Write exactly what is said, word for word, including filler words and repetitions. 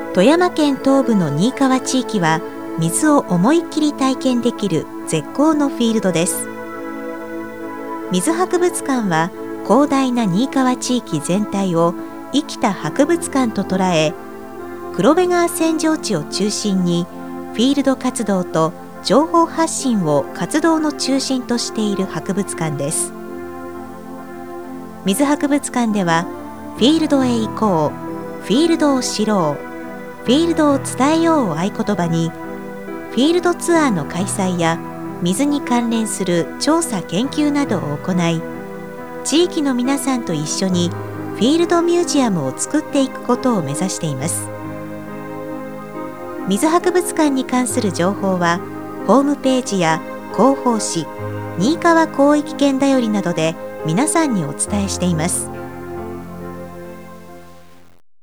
富山県東部の新川地域は水を思いっきり体験できる絶好のフィールドです。水博物館は広大な新川地域全体を生きた博物館と捉え、黒部川扇状地を中心にフィールド活動と情報発信を活動の中心としている博物館です。水博物館ではフィールドへ行こう、フィールドを知ろう、フィールドを伝えようを合言葉に、フィールドツアーの開催や水に関連する調査研究などを行い、地域の皆さんと一緒にフィールドミュージアムを作っていくことを目指しています。水博物館に関する情報はホームページや広報誌、新川広域圏だよりなどで皆さんにお伝えしています。